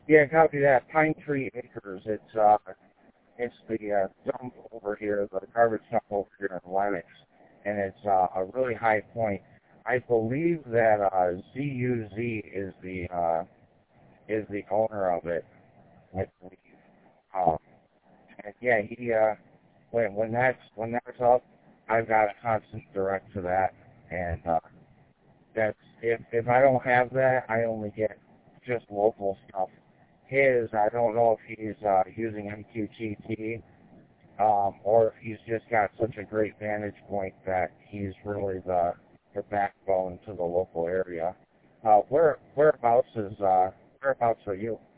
Yeah, copy that. Pine Tree Acres. It's the dump over here, the garbage dump over here in Lenox, and it's a really high point. I believe that ZUZ is the owner of it. I believe. Um, and yeah, he when that's up, I've got a constant direct to that, and that's if I don't have that, I only get just local stuff. I don't know if he's using MQTT, or if he's just got such a great vantage point that he's really the backbone to the local area. Whereabouts are you?